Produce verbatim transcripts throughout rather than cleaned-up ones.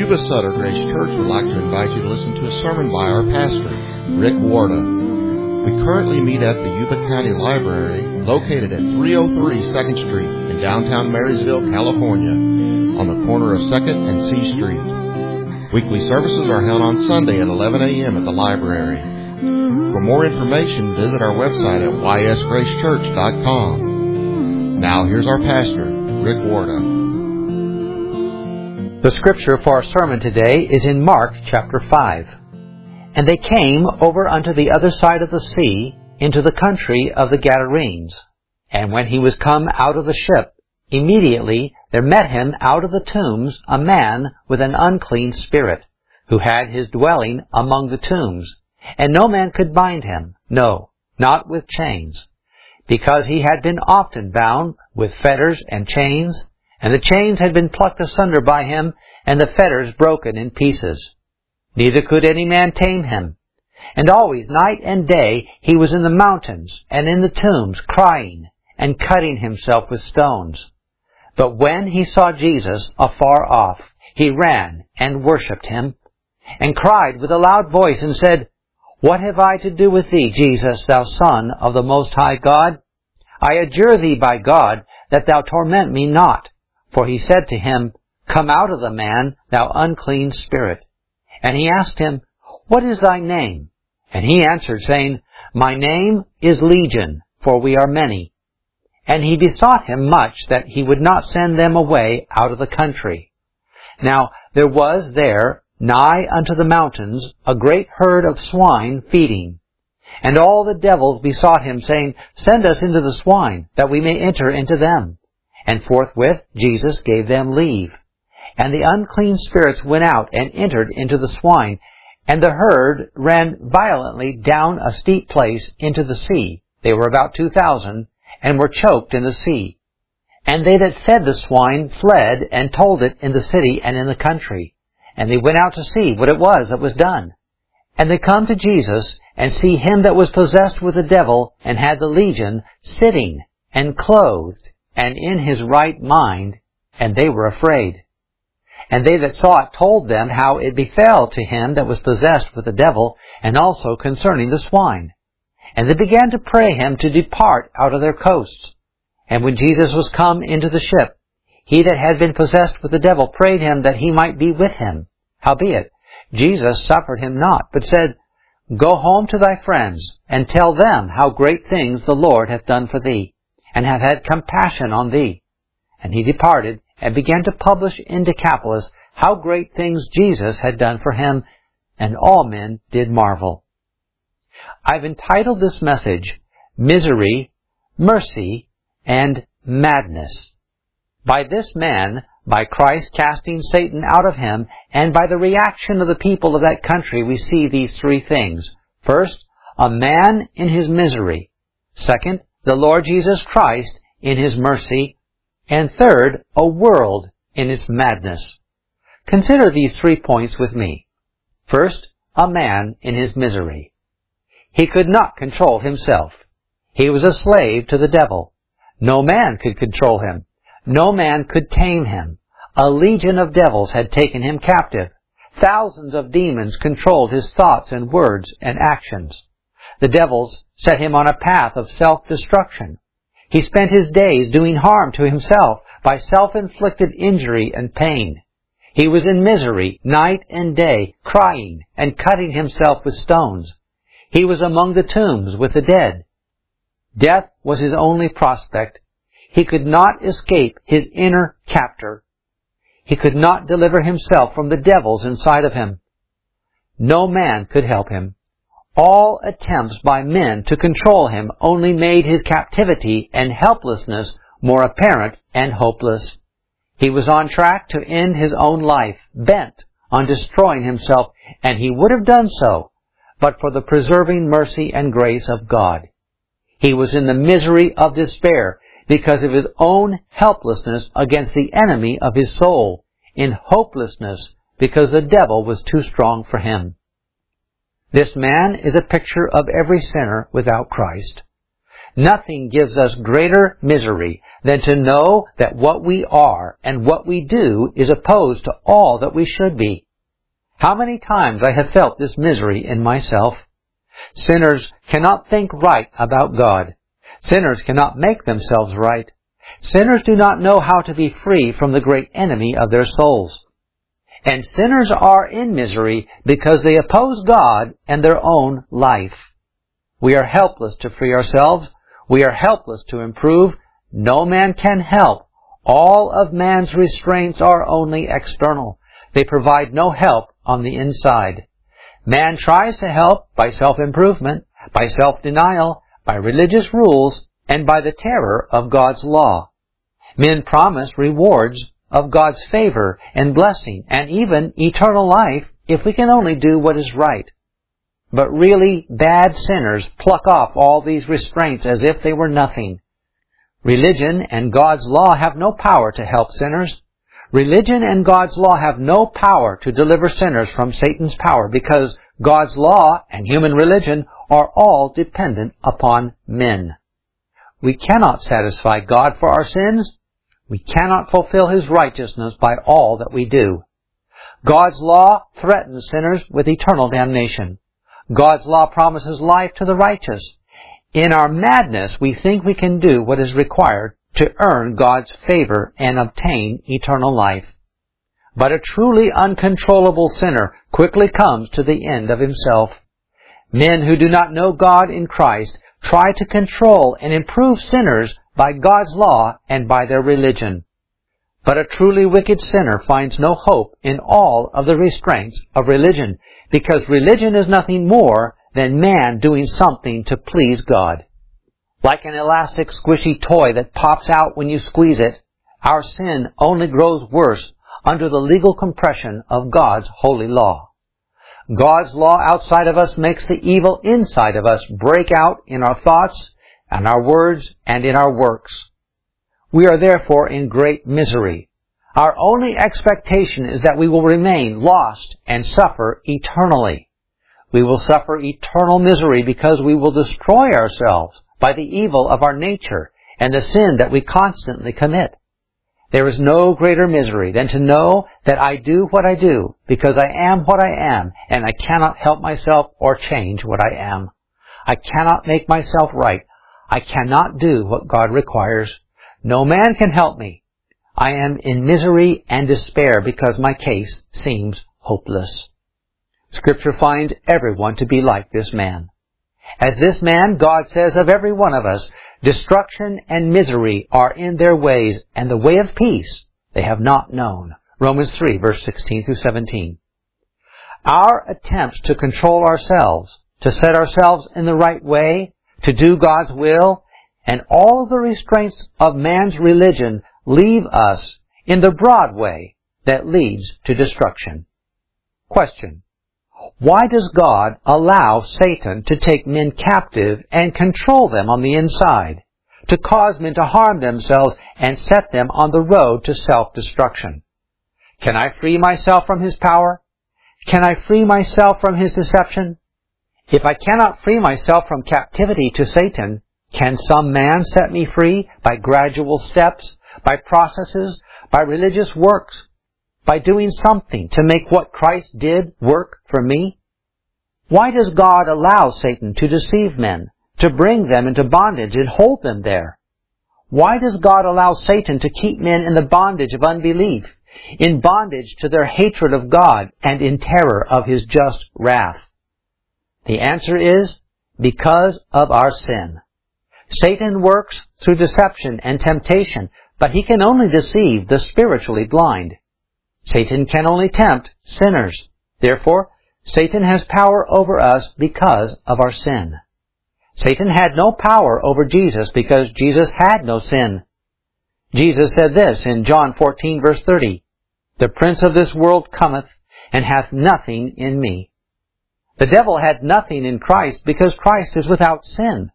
Yuba Sutter Grace Church would like to invite you to listen to a sermon by our pastor, Rick Warda. We currently meet at the Yuba County Library, located at three oh three second Street in downtown Marysville, California, on the corner of second and C Street. Weekly services are held on Sunday at eleven a.m. at the library. For more information, visit our website at y s grace church dot com. Now here's our pastor, Rick Warda. The scripture for our sermon today is in Mark chapter five. And they came over unto the other side of the sea, into the country of the Gadarenes. And when he was come out of the ship, immediately there met him out of the tombs a man with an unclean spirit, who had his dwelling among the tombs. And no man could bind him, no, not with chains, because he had been often bound with fetters and chains, and the chains had been plucked asunder by him, and the fetters broken in pieces. Neither could any man tame him. And always, night and day, he was in the mountains and in the tombs, crying and cutting himself with stones. But when he saw Jesus afar off, he ran and worshipped him, and cried with a loud voice, and said, What have I to do with thee, Jesus, thou Son of the Most High God? I adjure thee by God, that thou torment me not. For he said to him, Come out of the man, thou unclean spirit. And he asked him, What is thy name? And he answered, saying, My name is Legion, for we are many. And he besought him much that he would not send them away out of the country. Now there was there, nigh unto the mountains, a great herd of swine feeding. And all the devils besought him, saying, Send us into the swine, that we may enter into them. And forthwith Jesus gave them leave. And the unclean spirits went out and entered into the swine, and the herd ran violently down a steep place into the sea. They were about two thousand, and were choked in the sea. And they that fed the swine fled, and told it in the city and in the country. And they went out to see what it was that was done. And they come to Jesus, and see him that was possessed with the devil, and had the legion, sitting, and clothed, and in his right mind, and they were afraid. And they that saw it told them how it befell to him that was possessed with the devil, and also concerning the swine. And they began to pray him to depart out of their coasts. And when Jesus was come into the ship, he that had been possessed with the devil prayed him that he might be with him. Howbeit, Jesus suffered him not, but said, Go home to thy friends, and tell them how great things the Lord hath done for thee, and have had compassion on thee. And he departed, and began to publish in Decapolis how great things Jesus had done for him, and all men did marvel. I've entitled this message, Misery, Mercy, and Madness. By this man, by Christ casting Satan out of him, and by the reaction of the people of that country, we see these three things. First, a man in his misery. Second, the Lord Jesus Christ in his mercy. And third, a world in its madness. Consider these three points with me. First, a man in his misery. He could not control himself. He was a slave to the devil. No man could control him. No man could tame him. A legion of devils had taken him captive. Thousands of demons controlled his thoughts and words and actions. The devils set him on a path of self-destruction. He spent his days doing harm to himself by self-inflicted injury and pain. He was in misery night and day, crying and cutting himself with stones. He was among the tombs with the dead. Death was his only prospect. He could not escape his inner captor. He could not deliver himself from the devils inside of him. No man could help him. All attempts by men to control him only made his captivity and helplessness more apparent and hopeless. He was on track to end his own life, bent on destroying himself, and he would have done so, but for the preserving mercy and grace of God. He was in the misery of despair because of his own helplessness against the enemy of his soul, in hopelessness because the devil was too strong for him. This man is a picture of every sinner without Christ. Nothing gives us greater misery than to know that what we are and what we do is opposed to all that we should be. How many times I have felt this misery in myself. Sinners cannot think right about God. Sinners cannot make themselves right. Sinners do not know how to be free from the great enemy of their souls. And sinners are in misery because they oppose God and their own life. We are helpless to free ourselves. We are helpless to improve. No man can help. All of man's restraints are only external. They provide no help on the inside. Man tries to help by self-improvement, by self-denial, by religious rules, and by the terror of God's law. Men promise rewards of God's favor and blessing, and even eternal life if we can only do what is right. But really, bad sinners pluck off all these restraints as if they were nothing. Religion and God's law have no power to help sinners. Religion and God's law have no power to deliver sinners from Satan's power because God's law and human religion are all dependent upon men. We cannot satisfy God for our sins. We cannot fulfill His righteousness by all that we do. God's law threatens sinners with eternal damnation. God's law promises life to the righteous. In our madness, we think we can do what is required to earn God's favor and obtain eternal life. But a truly uncontrollable sinner quickly comes to the end of himself. Men who do not know God in Christ try to control and improve sinners by God's law and by their religion. But a truly wicked sinner finds no hope in all of the restraints of religion, because religion is nothing more than man doing something to please God. Like an elastic squishy toy that pops out when you squeeze it, our sin only grows worse under the legal compression of God's holy law. God's law outside of us makes the evil inside of us break out in our thoughts and our words and in our works. We are therefore in great misery. Our only expectation is that we will remain lost and suffer eternally. We will suffer eternal misery because we will destroy ourselves by the evil of our nature and the sin that we constantly commit. There is no greater misery than to know that I do what I do because I am what I am, and I cannot help myself or change what I am. I cannot make myself right. I cannot do what God requires. No man can help me. I am in misery and despair because my case seems hopeless. Scripture finds everyone to be like this man. As this man, God says of every one of us, destruction and misery are in their ways, and the way of peace they have not known. Romans three, verse sixteen through seventeen. Our attempts to control ourselves, to set ourselves in the right way, to do God's will, and all of the restraints of man's religion leave us in the broad way that leads to destruction. Question: why does God allow Satan to take men captive and control them on the inside, to cause men to harm themselves and set them on the road to self-destruction? Can I free myself from his power? Can I free myself from his deception? If I cannot free myself from captivity to Satan, can some man set me free by gradual steps, by processes, by religious works, by doing something to make what Christ did work for me? Why does God allow Satan to deceive men, to bring them into bondage and hold them there? Why does God allow Satan to keep men in the bondage of unbelief, in bondage to their hatred of God, and in terror of His just wrath? The answer is because of our sin. Satan works through deception and temptation, but he can only deceive the spiritually blind. Satan can only tempt sinners. Therefore, Satan has power over us because of our sin. Satan had no power over Jesus because Jesus had no sin. Jesus said this in John fourteen, verse thirty, "The prince of this world cometh, and hath nothing in me." The devil had nothing in Christ because Christ is without sin.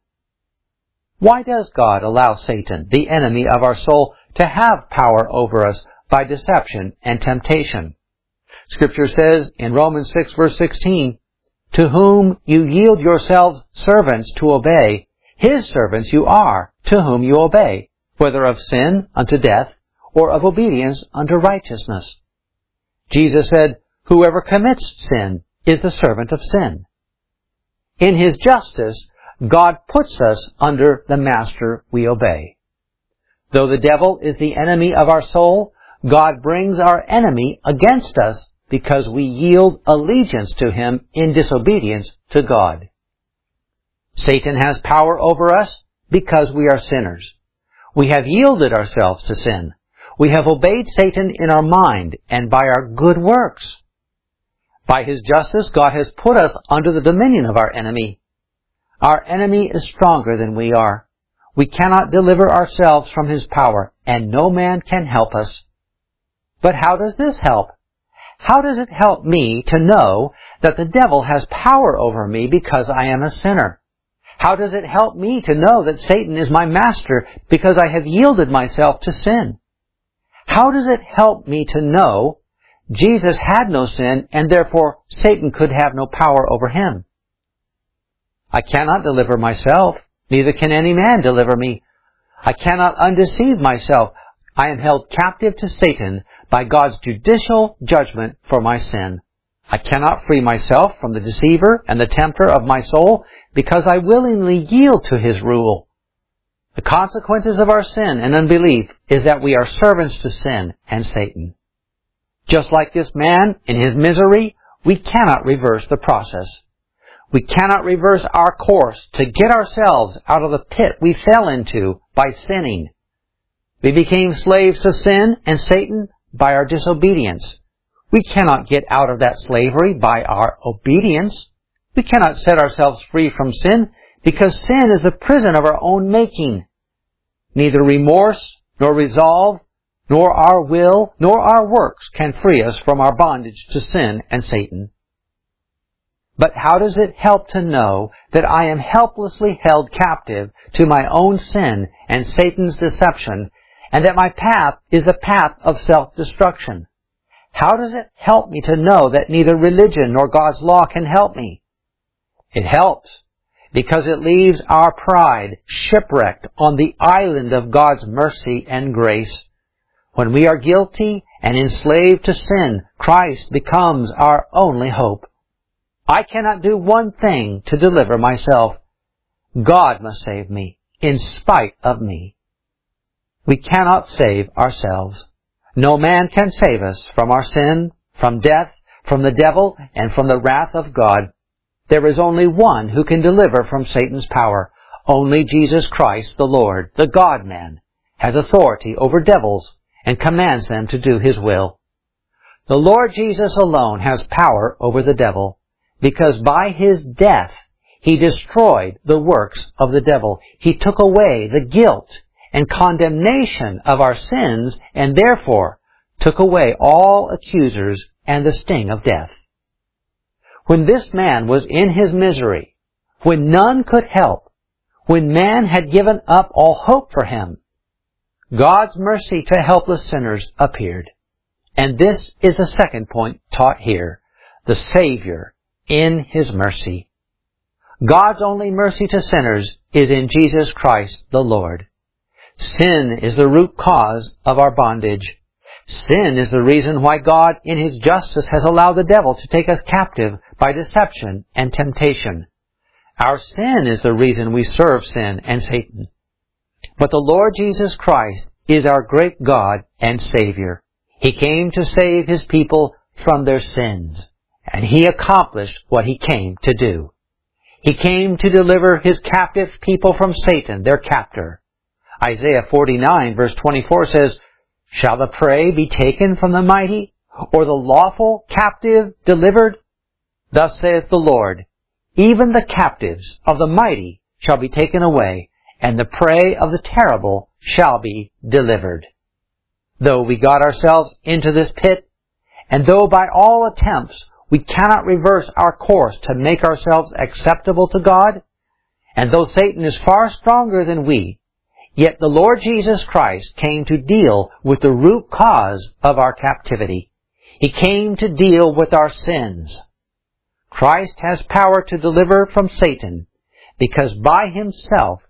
Why does God allow Satan, the enemy of our soul, to have power over us by deception and temptation? Scripture says in Romans six, verse sixteen, "To whom you yield yourselves servants to obey, His servants you are, to whom you obey, whether of sin unto death, or of obedience unto righteousness. Jesus said, Whoever commits sin is the servant of sin. In His justice, God puts us under the master we obey. Though the devil is the enemy of our soul, God brings our enemy against us because we yield allegiance to him in disobedience to God. Satan has power over us because we are sinners. We have yielded ourselves to sin. We have obeyed Satan in our mind and by our good works. By His justice, God has put us under the dominion of our enemy. Our enemy is stronger than we are. We cannot deliver ourselves from his power, and no man can help us. But how does this help? How does it help me to know that the devil has power over me because I am a sinner? How does it help me to know that Satan is my master because I have yielded myself to sin? How does it help me to know Jesus had no sin and therefore Satan could have no power over him? I cannot deliver myself, neither can any man deliver me. I cannot undeceive myself. I am held captive to Satan by God's judicial judgment for my sin. I cannot free myself from the deceiver and the tempter of my soul because I willingly yield to his rule. The consequences of our sin and unbelief is that we are servants to sin and Satan. Just like this man in his misery, we cannot reverse the process. We cannot reverse our course to get ourselves out of the pit we fell into by sinning. We became slaves to sin and Satan by our disobedience. We cannot get out of that slavery by our obedience. We cannot set ourselves free from sin because sin is the prison of our own making. Neither remorse, nor resolve, nor our will, nor our works can free us from our bondage to sin and Satan. But how does it help to know that I am helplessly held captive to my own sin and Satan's deception, and that my path is a path of self-destruction? How does it help me to know that neither religion nor God's law can help me? It helps because it leaves our pride shipwrecked on the island of God's mercy and grace. When we are guilty and enslaved to sin, Christ becomes our only hope. I cannot do one thing to deliver myself. God must save me in spite of me. We cannot save ourselves. No man can save us from our sin, from death, from the devil, and from the wrath of God. There is only one who can deliver from Satan's power. Only Jesus Christ, the Lord, the God-man, has authority over devils and commands them to do His will. The Lord Jesus alone has power over the devil, because by His death He destroyed the works of the devil. He took away the guilt and condemnation of our sins, and therefore took away all accusers and the sting of death. When this man was in his misery, when none could help, when man had given up all hope for him, God's mercy to helpless sinners appeared. And this is the second point taught here, the Savior in His mercy. God's only mercy to sinners is in Jesus Christ the Lord. Sin is the root cause of our bondage. Sin is the reason why God in His justice has allowed the devil to take us captive by deception and temptation. Our sin is the reason we serve sin and Satan. But the Lord Jesus Christ is our great God and Savior. He came to save His people from their sins, and He accomplished what He came to do. He came to deliver His captive people from Satan, their captor. Isaiah forty-nine verse twenty-four says, "Shall the prey be taken from the mighty, or the lawful captive delivered? Thus saith the Lord, even the captives of the mighty shall be taken away, and the prey of the terrible shall be delivered." Though we got ourselves into this pit, and though by all attempts we cannot reverse our course to make ourselves acceptable to God, and though Satan is far stronger than we, yet the Lord Jesus Christ came to deal with the root cause of our captivity. He came to deal with our sins. Christ has power to deliver from Satan because by Himself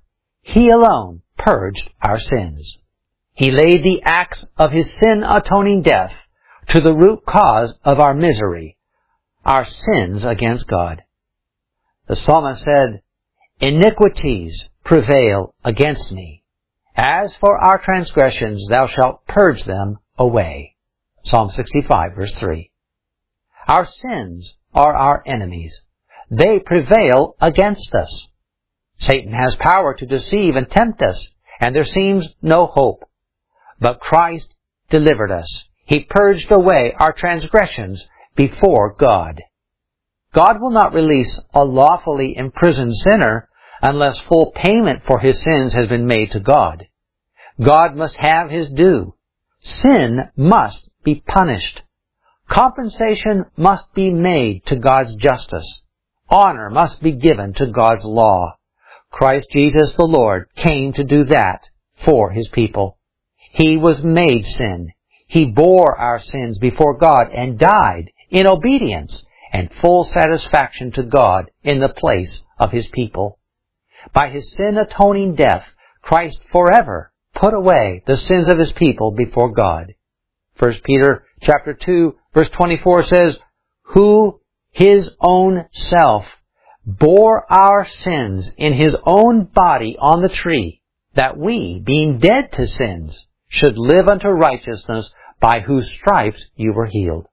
He alone purged our sins. He laid the axe of His sin-atoning death to the root cause of our misery, our sins against God. The psalmist said, "Iniquities prevail against me. As for our transgressions, thou shalt purge them away." Psalm sixty-five, verse three. Our sins are our enemies. They prevail against us. Satan has power to deceive and tempt us, and there seems no hope. But Christ delivered us. He purged away our transgressions before God. God will not release a lawfully imprisoned sinner unless full payment for his sins has been made to God. God must have His due. Sin must be punished. Compensation must be made to God's justice. Honor must be given to God's law. Christ Jesus the Lord came to do that for His people. He was made sin. He bore our sins before God and died in obedience and full satisfaction to God in the place of His people. By His sin-atoning death, Christ forever put away the sins of His people before God. First Peter chapter two, verse twenty-four says, "Who His own self bore our sins in His own body on the tree, that we, being dead to sins, should live unto righteousness, by whose stripes you were healed."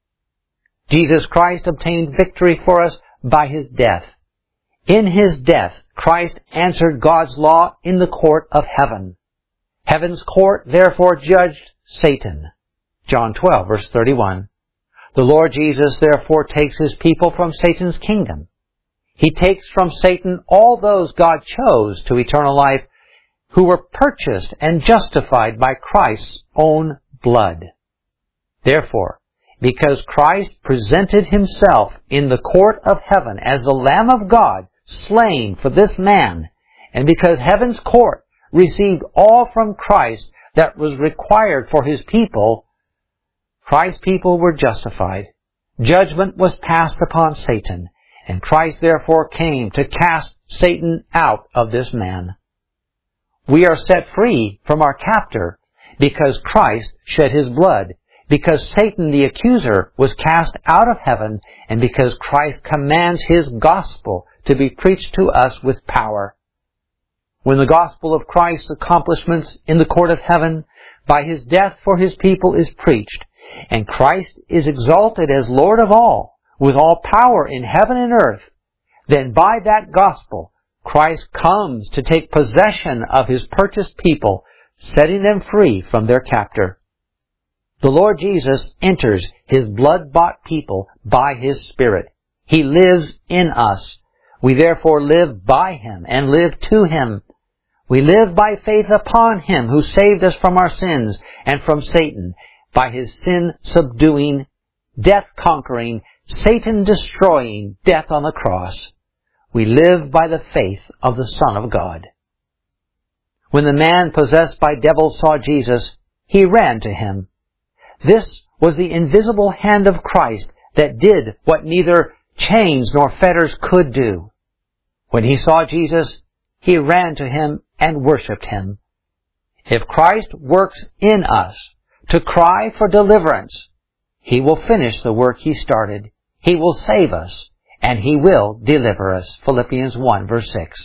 Jesus Christ obtained victory for us by His death. In His death, Christ answered God's law in the court of heaven. Heaven's court therefore judged Satan. John twelve, verse thirty-one. The Lord Jesus therefore takes His people from Satan's kingdom. He takes from Satan all those God chose to eternal life, who were purchased and justified by Christ's own blood. Therefore, because Christ presented Himself in the court of heaven as the Lamb of God, slain for this man, and because heaven's court received all from Christ that was required for His people, Christ's people were justified. Judgment was passed upon Satan, and Christ therefore came to cast Satan out of this man. We are set free from our captor because Christ shed His blood, because Satan the accuser was cast out of heaven, and because Christ commands His gospel to be preached to us with power. When the gospel of Christ's accomplishments in the court of heaven by His death for His people is preached, and Christ is exalted as Lord of all, with all power in heaven and earth, then by that gospel Christ comes to take possession of His purchased people, setting them free from their captor. The Lord Jesus enters His blood-bought people by His Spirit. He lives in us. We therefore live by Him and live to Him. We live by faith upon Him who saved us from our sins and from Satan, by His sin-subduing, death-conquering, Satan-destroying death on the cross. We live by the faith of the Son of God. When the man possessed by devils saw Jesus, he ran to Him. This was the invisible hand of Christ that did what neither chains nor fetters could do. When he saw Jesus, he ran to Him and worshipped Him. If Christ works in us to cry for deliverance, He will finish the work He started. He will save us, and He will deliver us. Philippians one, verse six.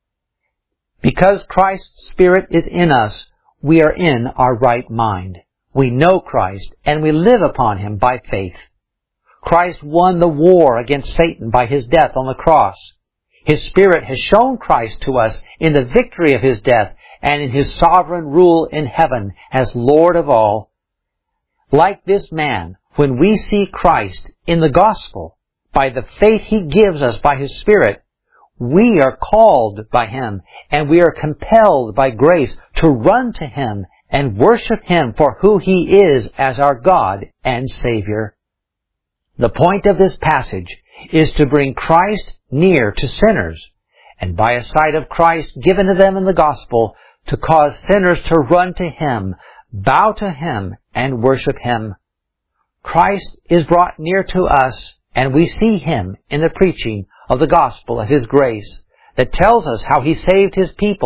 Because Christ's Spirit is in us, we are in our right mind. We know Christ, and we live upon Him by faith. Christ won the war against Satan by His death on the cross. His Spirit has shown Christ to us in the victory of His death and in His sovereign rule in heaven as Lord of all. Like this man, when we see Christ in the gospel, by the faith He gives us by His Spirit, we are called by Him, and we are compelled by grace to run to Him and worship Him for who He is as our God and Savior. The point of this passage is to bring Christ near to sinners, and by a sight of Christ given to them in the gospel, to cause sinners to run to Him, bow to Him, and worship Him. Christ is brought near to us, and we see Him in the preaching of the gospel of His grace that tells us how He saved His people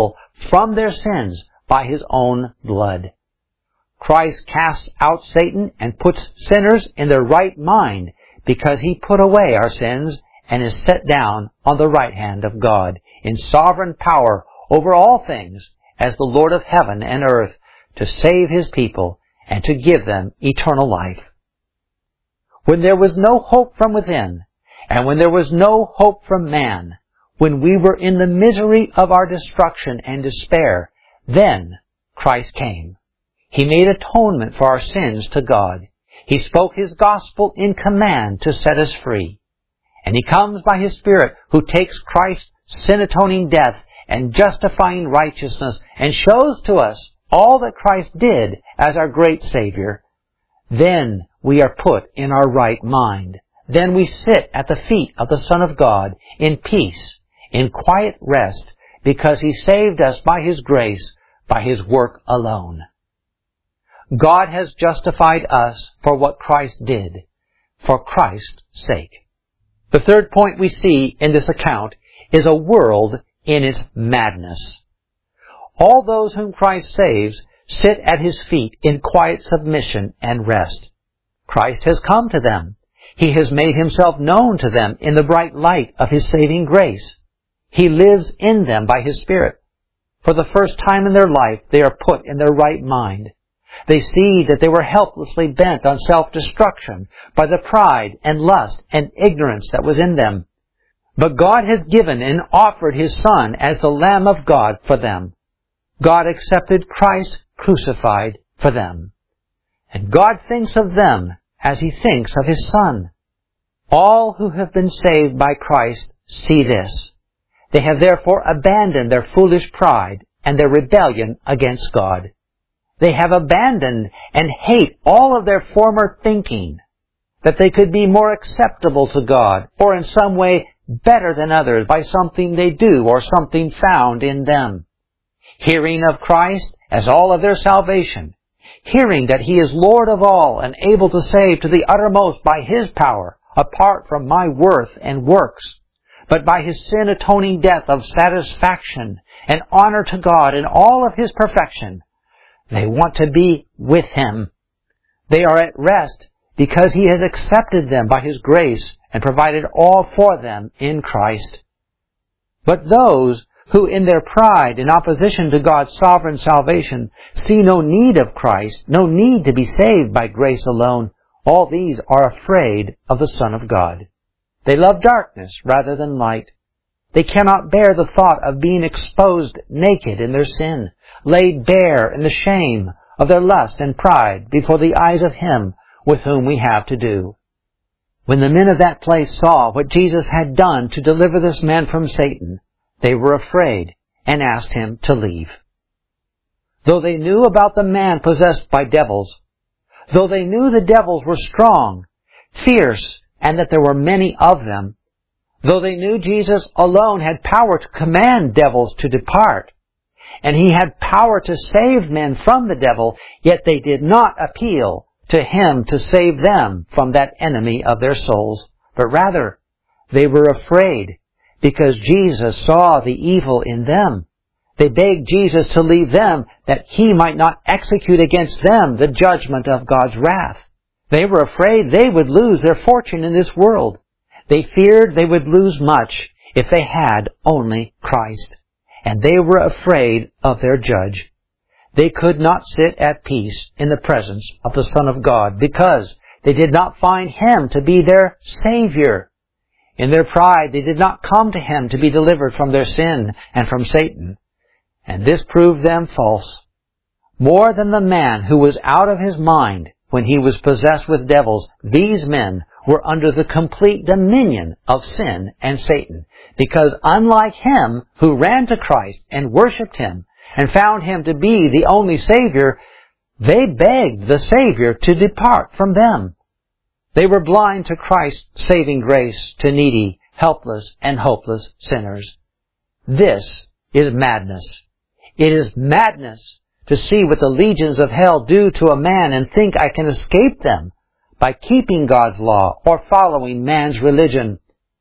from their sins by His own blood. Christ casts out Satan and puts sinners in their right mind because He put away our sins and is set down on the right hand of God in sovereign power over all things as the Lord of heaven and earth to save His people and to give them eternal life. When there was no hope from within, and when there was no hope from man, when we were in the misery of our destruction and despair, then Christ came. He made atonement for our sins to God. He spoke His gospel in command to set us free. And He comes by His Spirit, who takes Christ's sin-atoning death and justifying righteousness and shows to us all that Christ did as our great Savior. Then we are put in our right mind. Then we sit at the feet of the Son of God in peace, in quiet rest, because He saved us by His grace, by His work alone. God has justified us for what Christ did, for Christ's sake. The third point we see in this account is a world in its madness. All those whom Christ saves sit at His feet in quiet submission and rest. Christ has come to them. He has made Himself known to them in the bright light of His saving grace. He lives in them by His Spirit. For the first time in their life, they are put in their right mind. They see that they were helplessly bent on self-destruction by the pride and lust and ignorance that was in them. But God has given and offered His Son as the Lamb of God for them. God accepted Christ crucified for them. And God thinks of them as He thinks of His Son. All who have been saved by Christ see this. They have therefore abandoned their foolish pride and their rebellion against God. They have abandoned and hate all of their former thinking that they could be more acceptable to God or in some way better than others by something they do or something found in them. Hearing of Christ as all of their salvation, hearing that He is Lord of all and able to save to the uttermost by His power, apart from my worth and works, but by His sin-atoning death of satisfaction and honor to God in all of His perfection, they want to be with Him. They are at rest because He has accepted them by His grace and provided all for them in Christ. But those who in their pride in opposition to God's sovereign salvation see no need of Christ, no need to be saved by grace alone, all these are afraid of the Son of God. They love darkness rather than light. They cannot bear the thought of being exposed naked in their sin, laid bare in the shame of their lust and pride before the eyes of Him with whom we have to do. When the men of that place saw what Jesus had done to deliver this man from Satan, they were afraid and asked Him to leave. Though they knew about the man possessed by devils, though they knew the devils were strong, fierce, and that there were many of them, though they knew Jesus alone had power to command devils to depart, and He had power to save men from the devil, yet they did not appeal to Him to save them from that enemy of their souls, but rather they were afraid because Jesus saw the evil in them. They begged Jesus to leave them that He might not execute against them the judgment of God's wrath. They were afraid they would lose their fortune in this world. They feared they would lose much if they had only Christ. And they were afraid of their judge. They could not sit at peace in the presence of the Son of God because they did not find Him to be their Savior. In their pride, they did not come to Him to be delivered from their sin and from Satan. And this proved them false. More than the man who was out of his mind when he was possessed with devils, these men were under the complete dominion of sin and Satan, because unlike him who ran to Christ and worshipped Him and found Him to be the only Savior, they begged the Savior to depart from them. They were blind to Christ's saving grace to needy, helpless, and hopeless sinners. This is madness. It is madness to see what the legions of hell do to a man and think I can escape them by keeping God's law or following man's religion.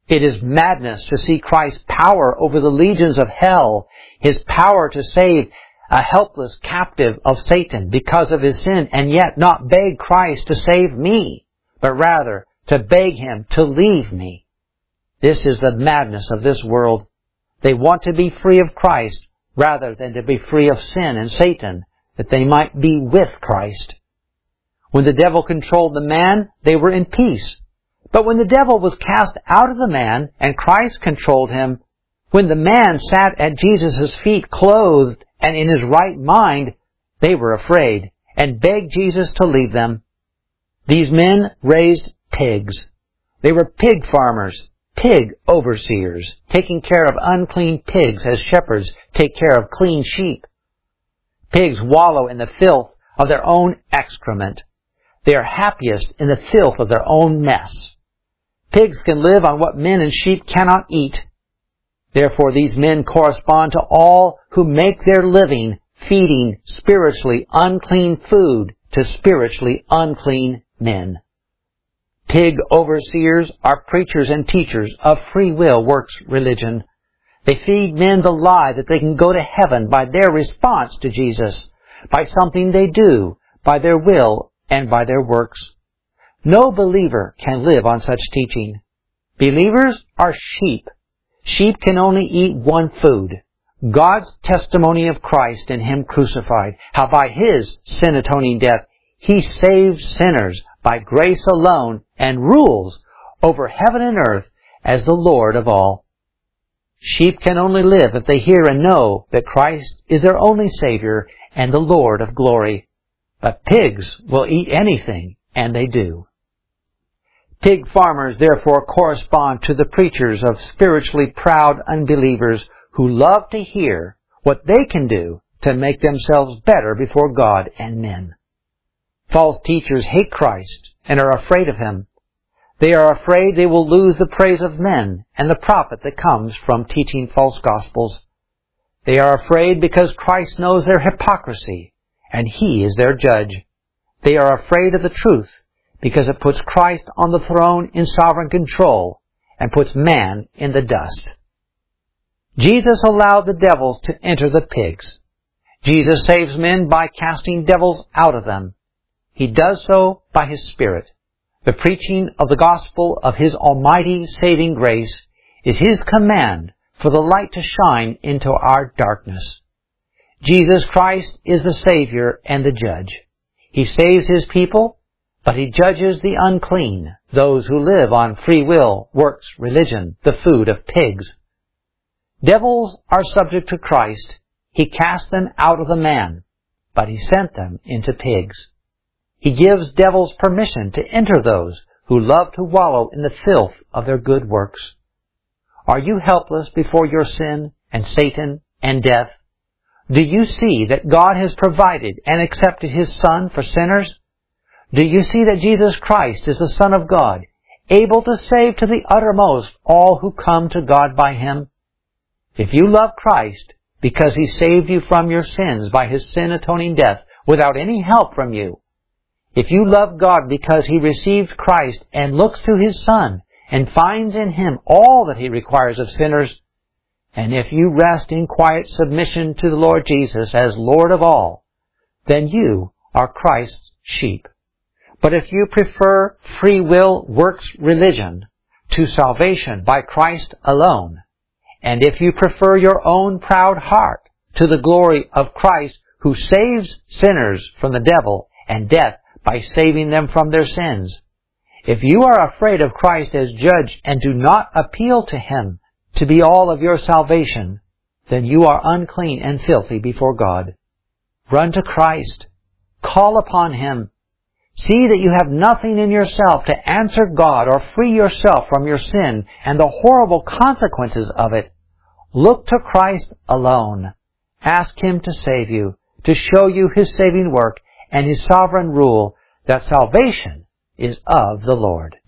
It is madness to see Christ's power over the legions of hell, His power to save a helpless captive of Satan because of his sin, and yet not beg Christ to save me, but rather to beg Him to leave me. This is the madness of this world. They want to be free of Christ rather than to be free of sin and Satan, that they might be with Christ. When the devil controlled the man, they were in peace. But when the devil was cast out of the man and Christ controlled him, when the man sat at Jesus' feet clothed and in his right mind, they were afraid and begged Jesus to leave them. These men raised pigs. They were pig farmers, pig overseers, taking care of unclean pigs as shepherds take care of clean sheep. Pigs wallow in the filth of their own excrement. They are happiest in the filth of their own mess. Pigs can live on what men and sheep cannot eat. Therefore, these men correspond to all who make their living feeding spiritually unclean food to spiritually unclean men. Pig overseers are preachers and teachers of free will works religion. They feed men the lie that they can go to heaven by their response to Jesus, by something they do, by their will, and by their works. No believer can live on such teaching. Believers are sheep. Sheep can only eat one food, God's testimony of Christ and Him crucified, how by His sin-atoning death He saves sinners by grace alone and rules over heaven and earth as the Lord of all. Sheep can only live if they hear and know that Christ is their only Savior and the Lord of glory. But pigs will eat anything, and they do. Pig farmers therefore correspond to the preachers of spiritually proud unbelievers who love to hear what they can do to make themselves better before God and men. False teachers hate Christ and are afraid of Him. They are afraid they will lose the praise of men and the profit that comes from teaching false gospels. They are afraid because Christ knows their hypocrisy and He is their judge. They are afraid of the truth because it puts Christ on the throne in sovereign control and puts man in the dust. Jesus allowed the devils to enter the pigs. Jesus saves men by casting devils out of them. He does so by His Spirit. The preaching of the gospel of His almighty saving grace is His command for the light to shine into our darkness. Jesus Christ is the Savior and the Judge. He saves His people, but He judges the unclean, those who live on free will, works, religion, the food of pigs. Devils are subject to Christ. He cast them out of the man, but He sent them into pigs. He gives devils permission to enter those who love to wallow in the filth of their good works. Are you helpless before your sin and Satan and death? Do you see that God has provided and accepted His Son for sinners? Do you see that Jesus Christ is the Son of God, able to save to the uttermost all who come to God by Him? If you love Christ because He saved you from your sins by His sin-atoning death without any help from you, if you love God because He received Christ and looks to His Son and finds in Him all that He requires of sinners, and if you rest in quiet submission to the Lord Jesus as Lord of all, then you are Christ's sheep. But if you prefer free will works religion to salvation by Christ alone, and if you prefer your own proud heart to the glory of Christ who saves sinners from the devil and death by saving them from their sins, if you are afraid of Christ as judge and do not appeal to Him to be all of your salvation, then you are unclean and filthy before God. Run to Christ. Call upon Him. See that you have nothing in yourself to answer God or free yourself from your sin and the horrible consequences of it. Look to Christ alone. Ask Him to save you, to show you His saving work and His sovereign rule, that salvation is of the Lord.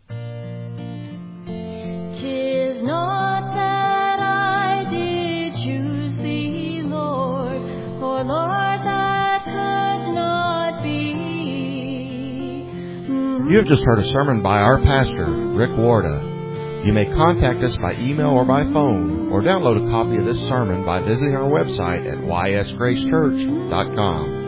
Tis not that I did choose Thee, Lord, or Lord, that could not be. You have just heard a sermon by our pastor, Rick Warda. You may contact us by email or by phone, or download a copy of this sermon by visiting our website at y s grace church dot com.